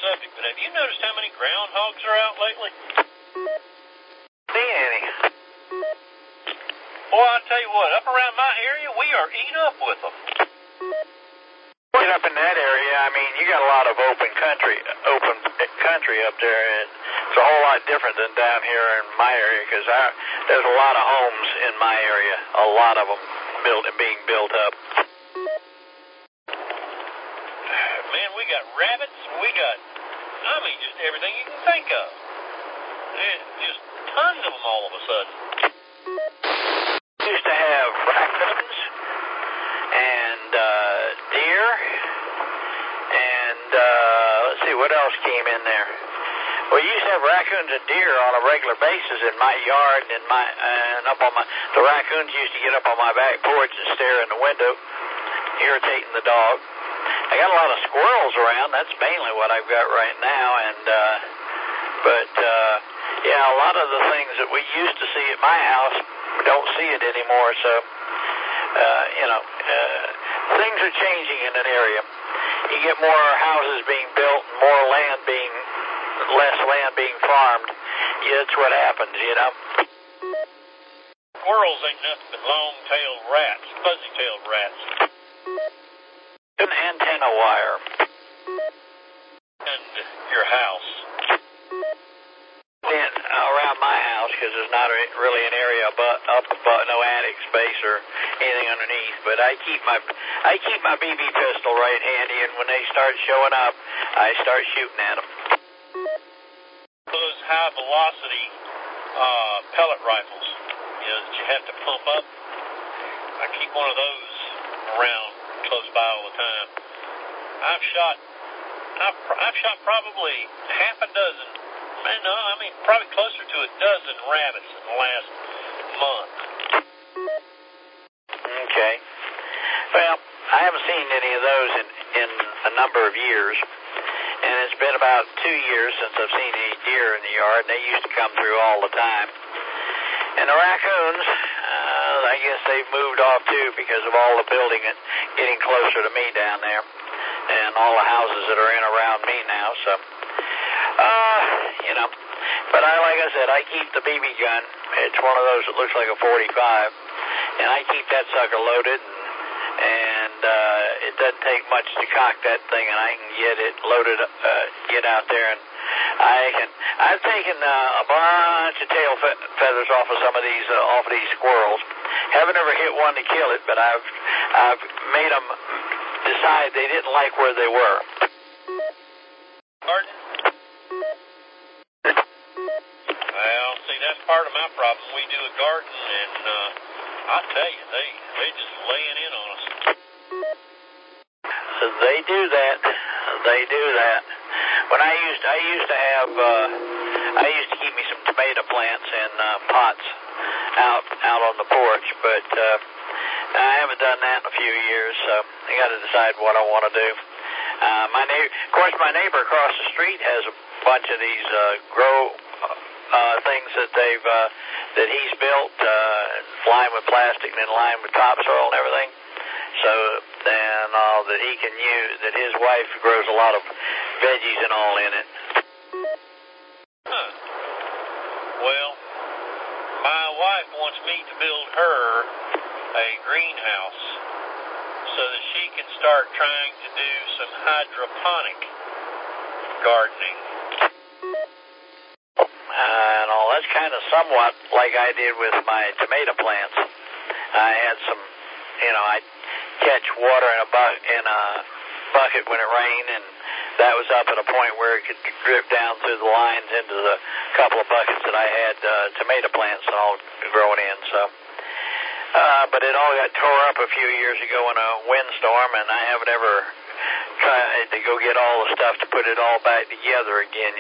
subject, but have you noticed how many groundhogs are out lately? Seen any? Boy, I'll tell you what, up around my area, we are eating up with them. Get up in that area, I mean, you got a lot of open country up there, and it's a whole lot different than down here in my area, because there's a lot of homes in my area, a lot of them being built up. Man, we got rabbits, we got, just everything you can think of. Just tons of them all of a sudden. Used to have raccoons and deer, and let's see, what else came in there? We used to have raccoons and deer on a regular basis in my yard, and the raccoons used to get up on my back porch and stare in the window, irritating the dog. I got a lot of squirrels around. That's mainly what I've got right now, but a lot of the things that we used to see at my house, we don't see it anymore. So, things are changing in an area. You get more houses being built, and less land being farmed. Yeah, that's what happens, Squirrels ain't nothing but long-tailed rats, fuzzy-tailed rats. An antenna wire. And your house? Around my house, because there's not really an area up above, no attic space or anything underneath. But I keep my BB pistol right handy, and when they start showing up, I start shooting at them. Those high-velocity pellet rifles, that you have to pump up. I keep one of those around close by all the time. I've shot probably half a dozen. Probably closer to a dozen rabbits in the last month. Okay. Well, I haven't seen any of those in a number of years, and it's been about 2 years since I've seen any deer in the yard, and they used to come through all the time. And the raccoons, I guess they've moved off too because of all the building and getting closer to me down there, and all the houses that are in around me now. So, But like I said, I keep the BB gun. It's one of those that looks like a 45, and I keep that sucker loaded, and it doesn't take much to cock that thing, and I can get it loaded, get out there, and I've taken a bunch of tail feathers off of some of these squirrels. Haven't ever hit one to kill it, but I've made them decide they didn't like where they were. Pardon? Well, see, that's part of my problem. We do a garden, and I tell you, they just laying in on us. They do that. When I used to keep me some tomato plants in pots out on the porch, but I haven't done that in a few years, so I got to decide what I want to do. My neighbor across the street has a bunch of these grow things that he's built, lined with plastic and then lined with topsoil and everything. So then that he can use, that his wife grows a lot of veggies and all in it. Huh. Well, my wife wants me to build her a greenhouse so that she can start trying to do some hydroponic gardening. And all that's kind of somewhat like I did with my tomato plants. I had some, I catch water in a bucket when it rained, and that was up at a point where it could drip down through the lines into the couple of buckets that I had tomato plants and all growing in. So, but it all got tore up a few years ago in a windstorm, and I haven't ever tried to go get all the stuff to put it all back together again.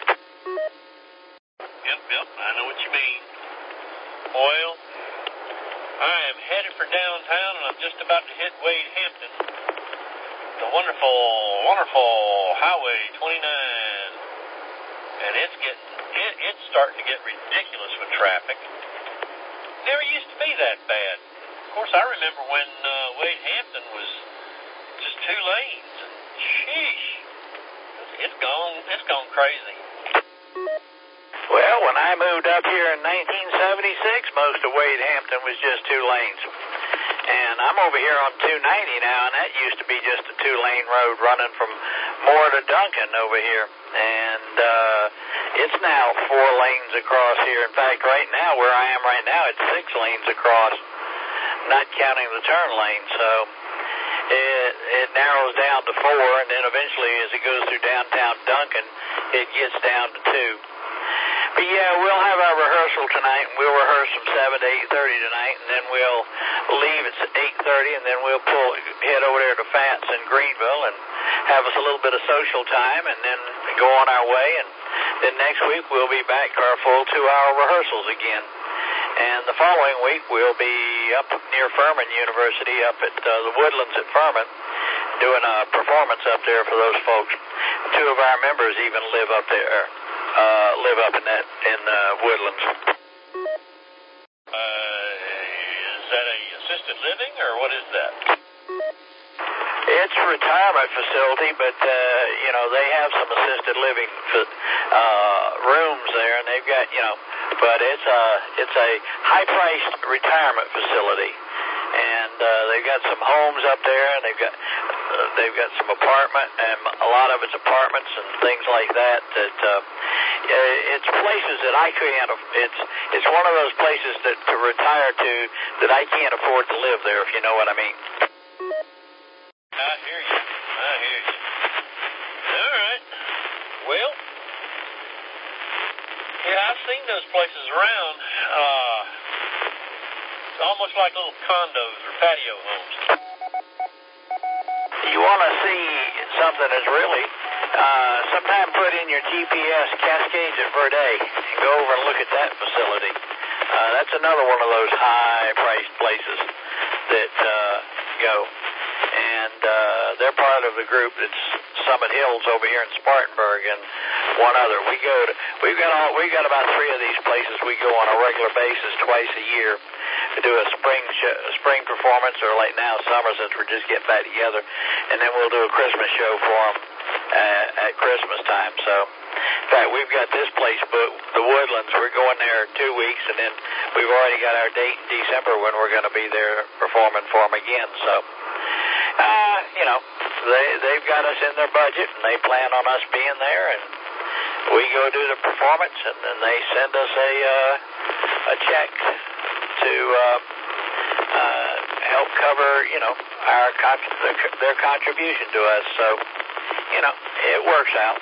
Yep, I know what you mean. Well, I am headed for downtown, and I'm just about to hit Wade Hampton, the wonderful Highway 29, and it's starting to get ridiculous with traffic. Never used to be that bad. Of course, I remember when Wade Hampton was just 2 lanes. Sheesh, it's it's gone crazy. Well, when I moved up here in 1976, most of Wade Hampton was just 2 lanes. And I'm over here on 290 now, and that used to be just a 2-lane road running from Moore to Duncan over here. And it's now 4 lanes across here. In fact, right now, where I am right now, it's 6 lanes across, not counting the turn lane. So it narrows down to 4, and then eventually, as it goes through downtown Duncan, it gets down to 2. But yeah, we'll have our rehearsal tonight, and we'll rehearse from 7 to 8:30 tonight, and then we'll leave at 8:30, and then we'll head over there to Fats in Greenville and have us a little bit of social time, and then go on our way. And then next week we'll be back to our full 2-hour rehearsals again. And the following week we'll be up near Furman University, up at the Woodlands at Furman, doing a performance up there for those folks. 2 of our members even live up there. Live up in Woodlands. Is that a assisted living, or what is that? It's a retirement facility, but they have some assisted living rooms there, and they've got but it's a high-priced retirement facility, and they've got some homes up there, and they've got some apartment, and a lot of it's apartments and things like that. It's places that I can't. It's one of those places to retire to that I can't afford to live there, if you know what I mean. I hear you. All right. Well, yeah, I've seen those places around. It's almost like little condos or patio homes. You want to see something that's really, sometime put in your GPS Cascades at Verde and go over and look at that facility. That's another one of those high-priced places that go. And they're part of the group that's Summit Hills over here in Spartanburg, and one other. We've got about 3 of these places we go on a regular basis twice a year to do a spring performance, or like now summer, since we're just getting back together, and then we'll do a Christmas show for them at Christmas time. So, in fact, we've got this place booked, the Woodlands. We're going there 2 weeks, and then we've already got our date in December when we're going to be there performing for them again. So, they've got us in their budget, and they plan on us being there, and we go do the performance, and then they send us a check to help cover, their contribution to us. So, it works out.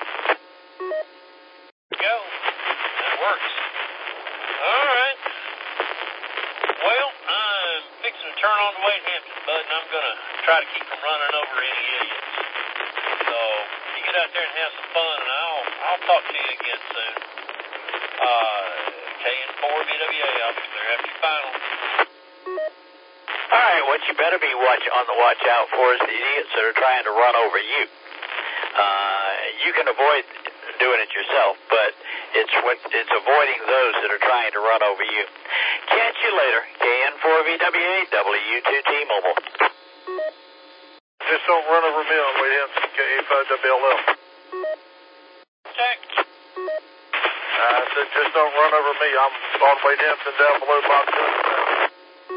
Go. That works. All right. Well, I'm fixing to turn on to Wade Hampton, bud, and I'm going to try to keep from running over any idiots. So, you get out there and have some fun, and I'll talk to you again soon. KN4 VWA, I'll be there after your final. All right, what you better be on the watch out for is the idiots that are trying to run over you. You can avoid doing it yourself, but it's avoiding those that are trying to run over you. Catch you later. KN4VWA, W2T Mobile. Just don't run over me on Wade Hampton, KA5WLL. Check. I said just don't run over me. I'm on Wade Hampton down below Bob Jones.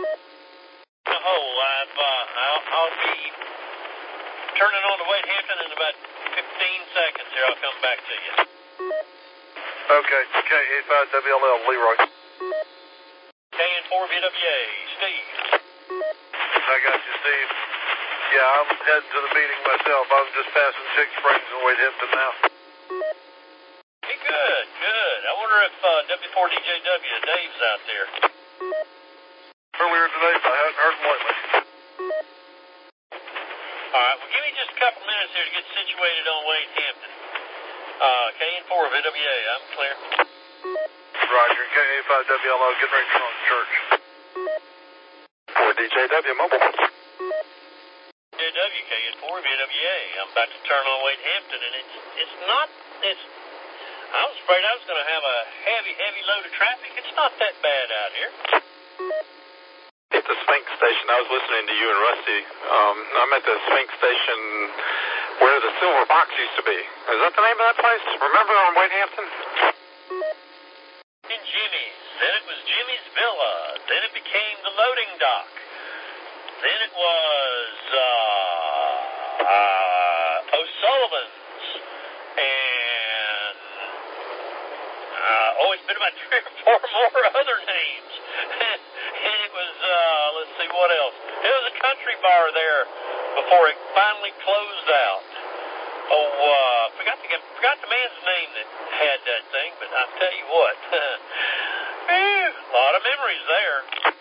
I'll be turning on to Wade Hampton in about 15 seconds here. I'll come back to you. Okay, KA5WLL, Leroy. KN4VWA, Steve. I got you, Steve. Yeah, I'm heading to the meeting myself. I'm just passing Chick Springs and Wade Hampton now. Hey, good. I wonder if W4DJW, Dave's out there. Earlier today, but I haven't heard him lately. All right, well, give me just a couple minutes here to get situated on Wade Hampton. KN4VWA, I'm clear. Roger, KA5WLO, getting ready to turn on the church. 4DJW Mobile. DJW, KN4VWA, I'm about to turn on Wade Hampton, and I was afraid I was going to have a heavy load of traffic. It's not that bad out here. At the Sphinx station, I was listening to you and Rusty. I'm at the Sphinx station where the Silver Fox used to be. Is that the name of that place? Remember on Wade Hampton? In Jimmy's. Then it was Jimmy's Villa. Then it became the loading dock. Then it was O'Sullivan's. And it's been about 3 or 4 more other names. And it was, let's see, what else? It was a country bar there before it finally closed out. Forgot the man's name that had that thing, but I'll tell you what, a lot of memories there.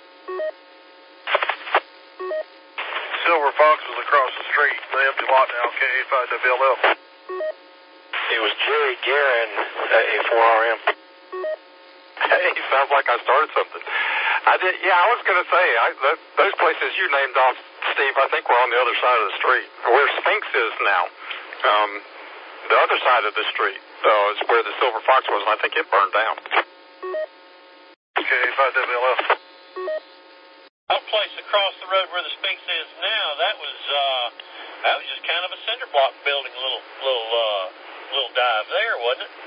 Silver Fox was across the street, the empty lot now, KA5WLF. It was Jerry Guerin at A4RM. Hey, sounds like I started something. I was going to say, those places you named off, Steve, I think were on the other side of the street. Where Sphinx is now, the other side of the street is where the Silver Fox was, and I think it burned down. KA5WLF. That place across the road where the Sphinx is now, that was just kind of a cinder block building, a little dive there, wasn't it?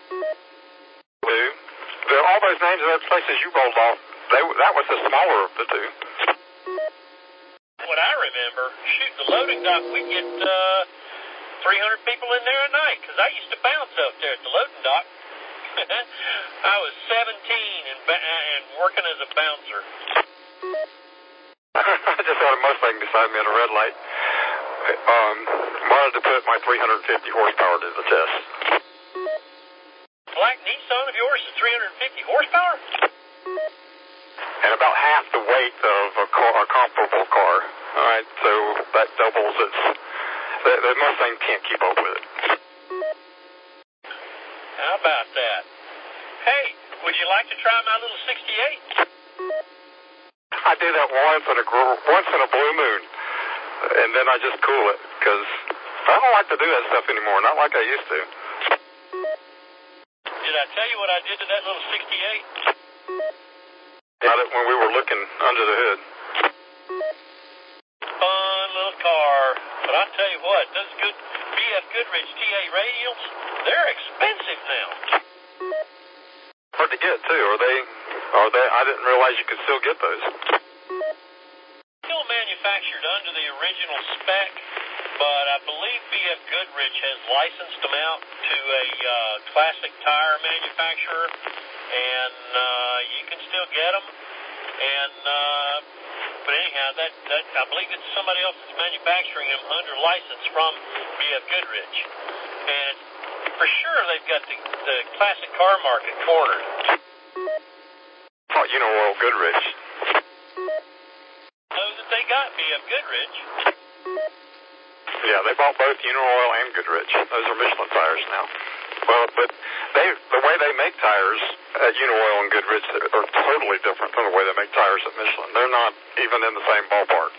All those names of those places you rolled off, that was the smaller of the two. What I remember, the loading dock, we'd get 300 people in there a night, because I used to bounce up there at the loading dock. I was 17 and working as a bouncer. I just had a Mustang beside me at a red light. Wanted to put my 350 horsepower to the test. Black Nissan of yours is 350 horsepower? And about half the weight of a comparable car. All right, so that doubles its... The Mustang can't keep up with it. How about that? Hey, would you like to try my little 68? I did that once in a blue moon, and then I just cool it, because I don't like to do that stuff anymore, not like I used to. Did I tell you what I did to that little 68? Got it when we were looking under the hood. Fun little car, but I'll tell you what, those good BF Goodrich TA radials, they're expensive now. Hard to get, too. Are they? I didn't realize you could still get those. Still manufactured under the original spec, but I believe BF Goodrich has licensed them out to a classic tire manufacturer, and you can still get them. And but anyhow, that I believe it's somebody else that's manufacturing them under license from BF Goodrich, and for sure they've got the classic car market cornered. Oh, Oil Goodrich. Know that they got BF Goodrich. Yeah, they bought both Oil and Goodrich. Those are Michelin tires now. Well, but the way they make tires at Oil and Goodrich are totally different from the way they make tires at Michelin. They're not even in the same ballpark.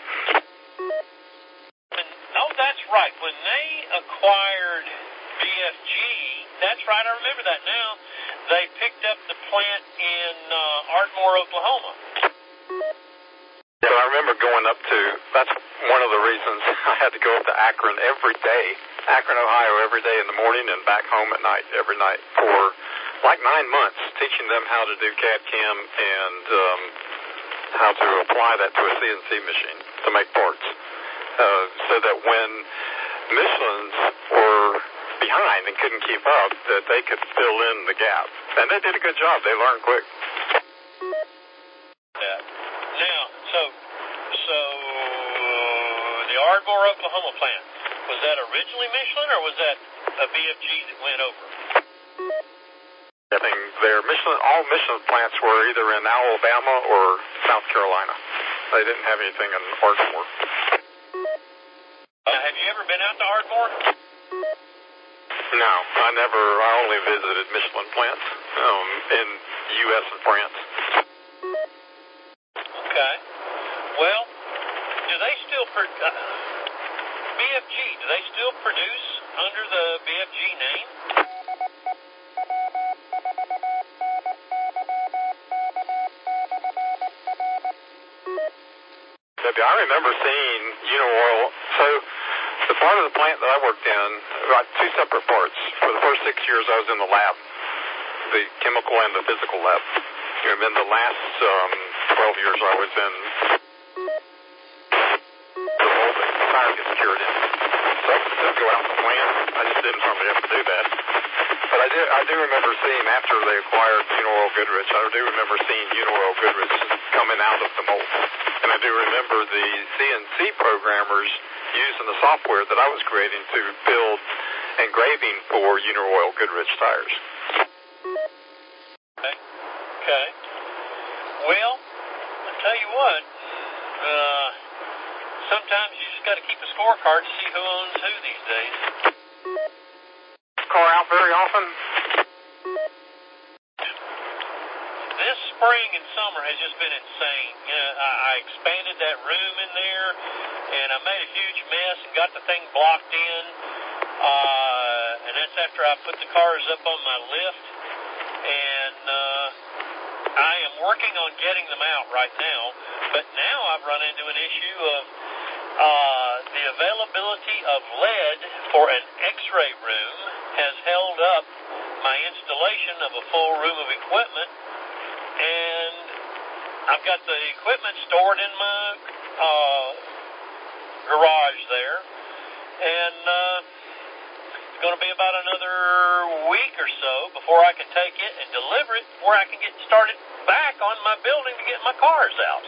That's right. When they acquired BFG, that's right, I remember that now. They picked up the plant in Ardmore, Oklahoma. Yeah, I remember going up to, that's one of the reasons I had to go up to Akron every day, Akron, Ohio, every day in the morning and back home at night, every night for like 9 months, teaching them how to do CAD/CAM and how to apply that to a CNC machine to make parts. So that when Michelin's were behind and couldn't keep up, that they could fill in the gap. And they did a good job. They learned quick. Yeah. Now, so the Ardmore, Oklahoma plant, was that originally Michelin or was that a BFG that went over? I think all Michelin plants were either in Alabama or South Carolina. They didn't have anything in Ardmore. Have you ever been out to Ardmore? No, I only visited Michelin plants in U.S. and France. Okay. Well, do they still BFG, do they still produce under the BFG name? I remember seeing Oil. So The part of the plant that I worked in, about two separate parts. For the first 6 years, I was in the lab, the chemical and the physical lab. And then the last 12 years, I was in the mold that the tire gets cured in. So I could go out to the plant. I just didn't hardly ever do that. But I do remember seeing, after they acquired Uniroyal Goodrich, I do remember seeing Uniroyal Goodrich coming out of the mold. And I do remember the CNC programmers using the software that I was creating to build engraving for Uniroyal Goodrich tires. Okay. Well, I tell you what, sometimes you just got to keep a scorecard to see who owns who these days. Car out very often? This spring and summer has just been insane. You know, I expanded that room in there, and I made a huge mess and got the thing blocked in. And that's after I put the cars up on my lift. And I am working on getting them out right now. But now I've run into an issue of the availability of lead for an X-ray room has held up my installation of a full room of equipment. And I've got the equipment stored in my garage there. And it's going to be about another week or so before I can take it and deliver it, where I can get started back on my building to get my cars out.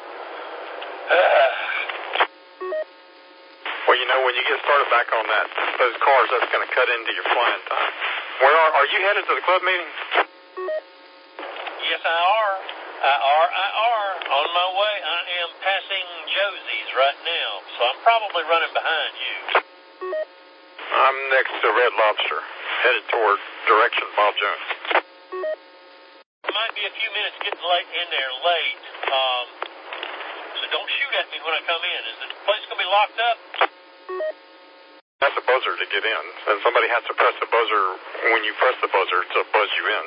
Well, you know, when you get started back on those cars, that's going to cut into your flying time. Where are you headed to the club meeting? Yes, I are. On my way. I am passing Josie's right now, so I'm probably running behind you. I'm next to Red Lobster, headed toward direction Bob Jones. It might be a few minutes getting in there late, so don't shoot at me when I come in. Is the place going to be locked up? That's a buzzer to get in, and somebody has to press the buzzer when you press the buzzer to buzz you in.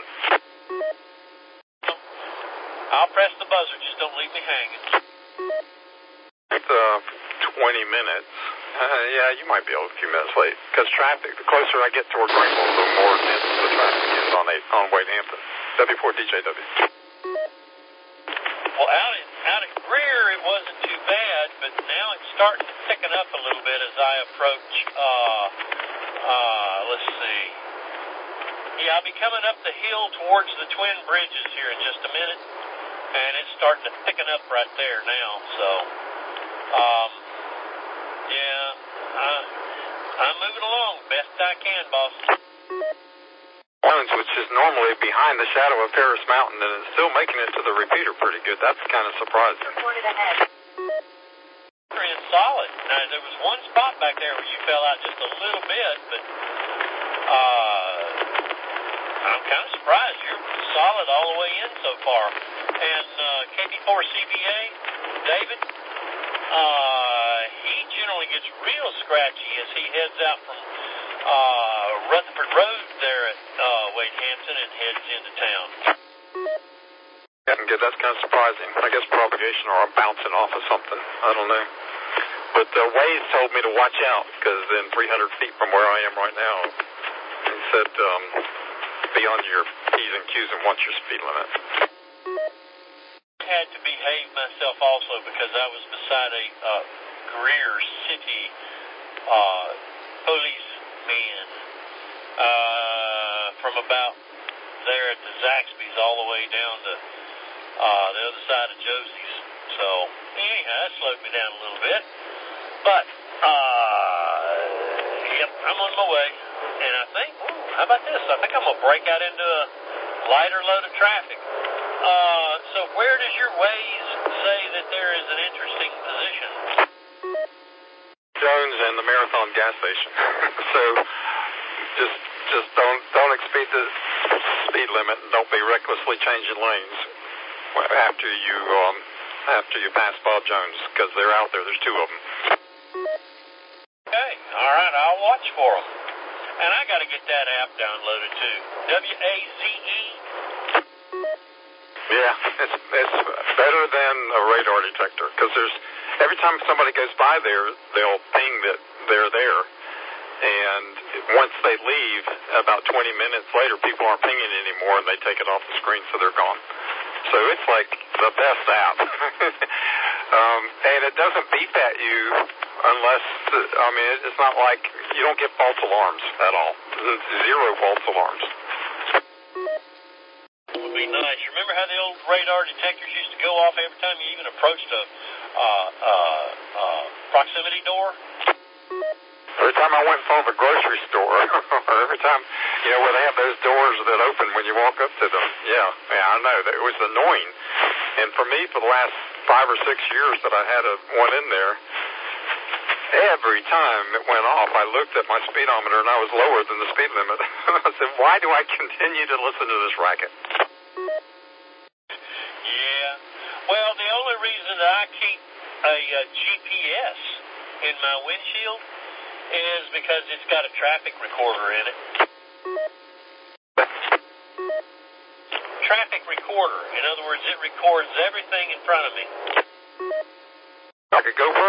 I'll press the buzzer, just don't leave me hanging. It's 20 minutes. Yeah, you might be a few minutes late, because traffic, the closer I get toward Greenville, the more dense the traffic is on Wade Hampton. W4DJW. Well, out at Greer, it wasn't too bad, but now it's starting to thicken up a little bit as I approach, let's see. Yeah, I'll be coming up the hill towards the Twin Bridges here in just a minute, and it's starting to thicken up right there now, so, yeah, I'm moving along best I can, boss. Which is normally behind the shadow of Paris Mountain, and is still making it to the repeater pretty good. That's kind of surprising. And solid. Now, there was one spot back there where you fell out just a little bit, but I'm kind of surprised. You're solid all the way in so far. And KP4CBA, David, he generally gets real scratchy as he heads out from Rutherford Road there at Wade Hampton and heads into town. That's kind of surprising. I guess propagation or bouncing off of something. I don't know. But Waze told me to watch out, because in 300 feet from where I am right now, he said be on your P's and Q's and watch your speed limit. I had to behave myself also because I was beside a Greer City policeman from about there at the Zaxby's all the way down to the other side of Josie's. So, anyhow, that slowed me down a little bit. But, yep, I'm on my way. And I think, how about this? I think I'm going to break out into a lighter load of traffic. So where does your Waze say that there is an interesting position? Jones and the Marathon gas station. So just don't exceed the speed limit, and don't be recklessly changing lanes after you pass Bob Jones, because they're out there. There's two of them. Okay, all right, I'll watch for them. And I got to get that app downloaded too. WAZE. Yeah, it's better than a radar detector, because every time somebody goes by there, they'll ping that they're there, And once they leave, about 20 minutes later, people aren't pinging anymore, and they take it off the screen, so they're gone. So it's like the best app. And it doesn't beep at you unless, it's not like you don't get false alarms at all. Zero false alarms. Would be nice. Remember how the old radar detectors used to go off every time you even approached a proximity door? Every time I went in front of a grocery store, or every time, where they have those doors that open when you walk up to them. Yeah, I know. It was annoying. And for me, for the last 5 or 6 years that I had one in there, every time it went off, I looked at my speedometer and I was lower than the speed limit. I said, why do I continue to listen to this racket? Yeah. Well, the only reason that I keep a GPS in my windshield is because it's got a traffic recorder in it. Traffic recorder. In other words, it records everything in front of me. Like a GoPro?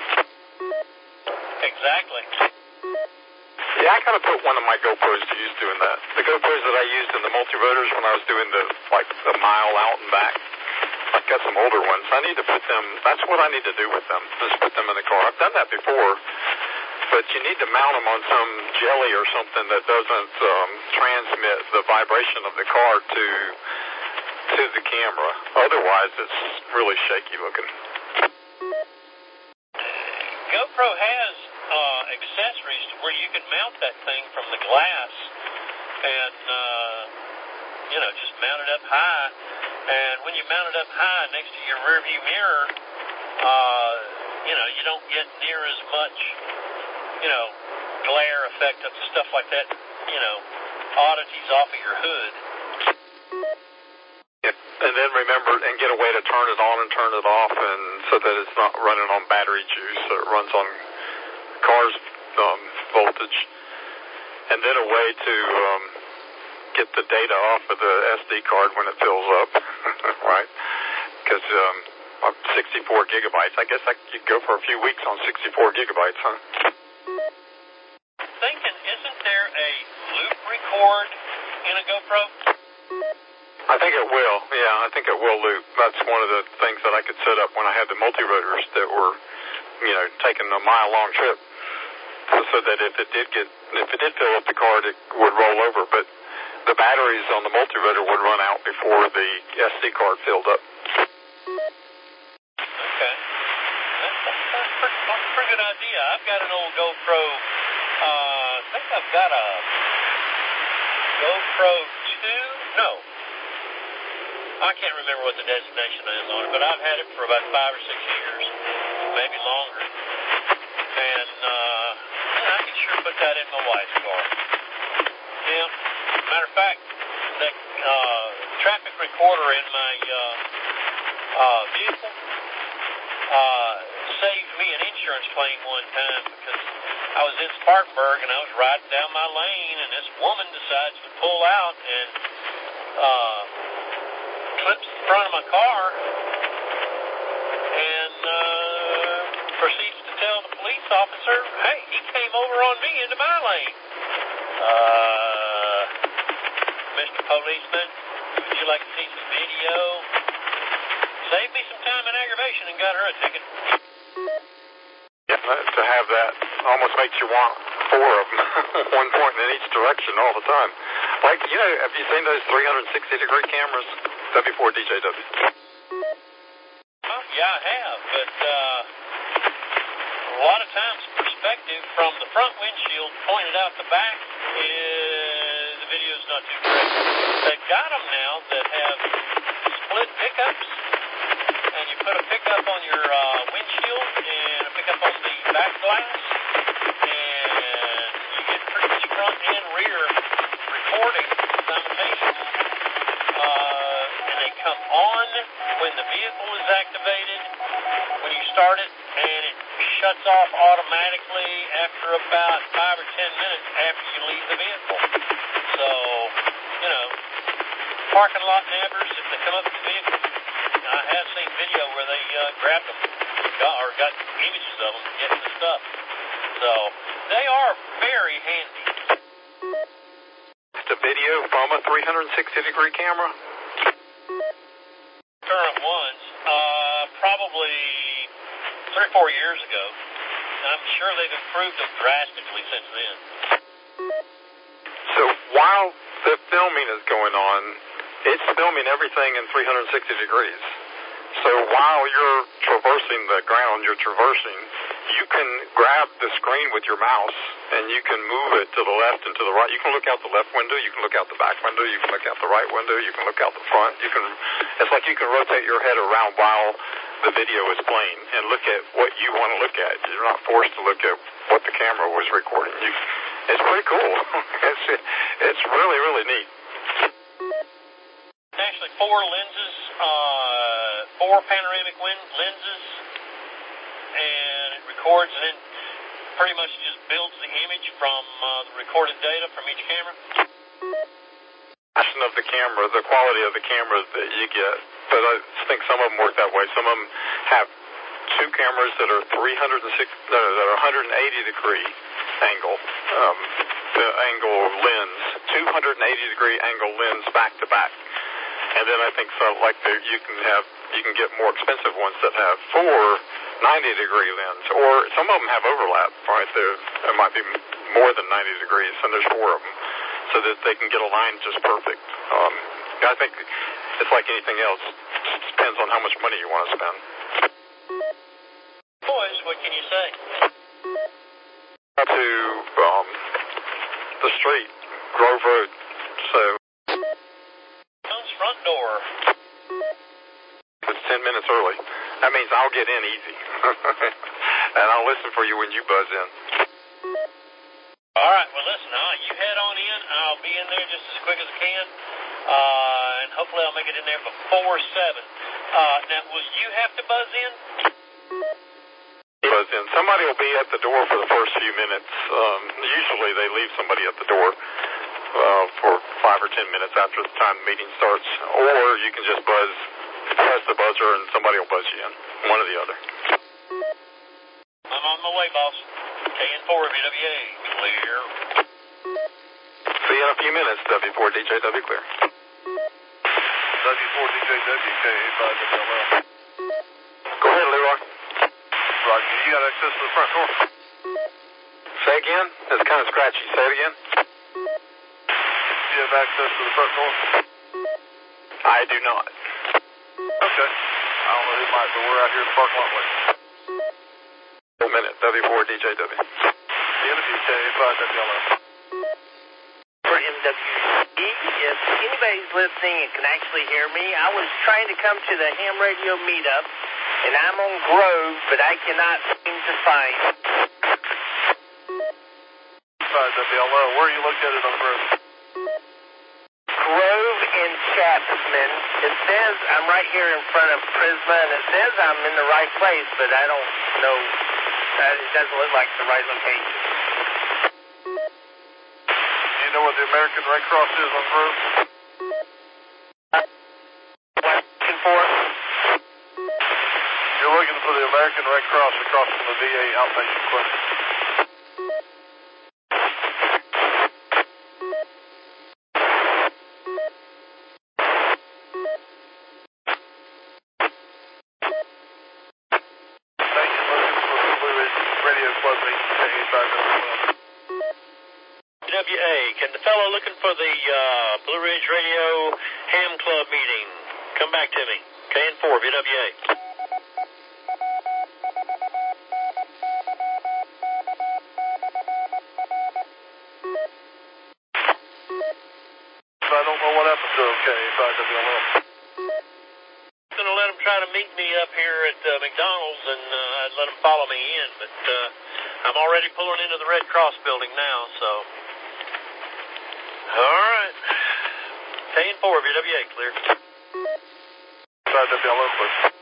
Exactly. Yeah, I kind of put one of my GoPros to use doing that. The GoPros that I used in the multi-rotors when I was doing the mile out and back. I've got some older ones. I need to put them, that's what I need to do with them, is put them in the car. I've done that before, but you need to mount them on some jelly or something that doesn't transmit the vibration of the car to the camera. Otherwise, it's really shaky looking. GoPro has accessories to where you can mount that thing from the glass and, just mount it up high. And when you mount it up high next to your rearview mirror, you don't get near as much, glare effect and stuff like that, oddities off of your hood. And then remember, and get a way to turn it on and turn it off, and so that it's not running on battery juice, so it runs on car's voltage. And then a way to get the data off of the SD card when it fills up, right? Because 64 gigabytes, I guess I could go for a few weeks on 64 gigabytes, huh? Thinking, isn't there a loop record in a GoPro? I think it will. Yeah, I think it will loop. That's one of the things that I could set up when I had the multi-rotors that were, taking a mile-long trip, so that if it did fill up the card, it would roll over. But the batteries on the multi-rotor would run out before the SD card filled up. Okay. That's a pretty good idea. I've got an old GoPro. I think I've got a GoPro 2. No. I can't remember what the designation is on it, but I've had it for about 5 or 6 years, maybe longer. And I can sure put that in my wife's car. Yeah. Matter of fact, the traffic recorder in my vehicle saved me an insurance claim one time because I was in Spartanburg and I was riding down my lane and this woman decides to pull out and clips the front of my car and proceeds to tell the police officer, hey, he came over on me into my lane. Mr. Policeman, would you like to see some video? Saved me some time and aggravation and got her a ticket. Yeah, to have that almost makes you want 4 of them, one point in each direction all the time. Like, have you seen those 360-degree cameras? W4DJW. Oh, yeah, I have, but a lot of times perspective from the front windshield pointed out the back the video's not too great. They've got them now that have split pickups, and you put a pickup on your windshield and a pickup on the back glass, and you get pretty much front and rear recording simultaneously. And they come on when the vehicle is activated, when you start it, and it shuts off automatically after about 5 or 10 minutes after you leave the vehicle. So, parking lot nabbers, if they come up to the vehicle, I have seen video where they grabbed them or got images of them getting the stuff. So they are very handy. The video from a 360-degree camera? Current ones, probably 3 or 4 years ago. I'm sure they've improved them drastically since then. So while the filming is going on, it's filming everything in 360 degrees. So while you're traversing the ground you can grab the screen with your mouse and you can move it to the left and to the right. You can look out the left window, you can look out the back window, you can look out the right window, you can look out the front. It's like you can rotate your head around while the video is playing and look at what you want to look at. You're not forced to look at what the camera was recording. It's pretty cool. It's really, really neat. Actually, 4 lenses, 4 panoramic lenses, and it records and then pretty much just builds the image from the recorded data from each camera. Of the camera, the quality of the cameras that you get, but I think some of them work that way. Some of them have 2 cameras that are 180-degree angle, the angle lens, 280-degree angle lens back to back. And then I think you can get more expensive ones that have 4 90-degree lens, or some of them have overlap. Right there might be more than 90 degrees, and there's 4 of them, so that they can get aligned just perfect. I think it's like anything else. It depends on how much money you want to spend. Boys, what can you say? To the street, Grove Road. So Comes front door. It's 10 minutes early. That means I'll get in easy. And I'll listen for you when you buzz in. All right, well, listen, you head on in. I'll be in there just as quick as I can. And hopefully I'll make it in there before 7. Now, will you have to buzz in? Buzz in. Somebody will be at the door for the first few minutes. Usually they leave somebody at the door for 5 or 10 minutes after the time the meeting starts. Or you can just press the buzzer and somebody will buzz you in. One or the other. I'm on my way, boss. KN4 VWA, clear. See you in a few minutes, W4DJW clear. W4DJW, K85WLL. Go ahead, Leroy. Roger, you got access to the front door? Say again? It's kind of scratchy. Say it again. You have access to the front door? I do not. Okay. I don't know who might, but we're out here in the parking lot waiting. 1 minute, W4DJW. Interview K85WLL. For MWE, if anybody's listening and can actually hear me, I was trying to come to the ham radio meetup, and I'm on Grove, but I cannot seem to find. WLL, where are you located on Grove? Grove and Chapman. It says I'm right here in front of Prisma, and it says I'm in the right place, but I don't know. It doesn't look like the right location. Do you know what the American Red Cross is on Grove? What looking for? You're looking for the American Red Cross across from the VA outpatient clinic. WA, can the fellow looking for the Blue Ridge Radio Ham Club meeting come back to me? KN4 VWA. I don't know what happened to him, K85WLL. I'm going to let him try to meet me up here at McDonald's, and I'd let him follow me in, but I'm already pulling into the Red Cross building now, so. All right. KN4 VWA, clear. KN5WLL, clear.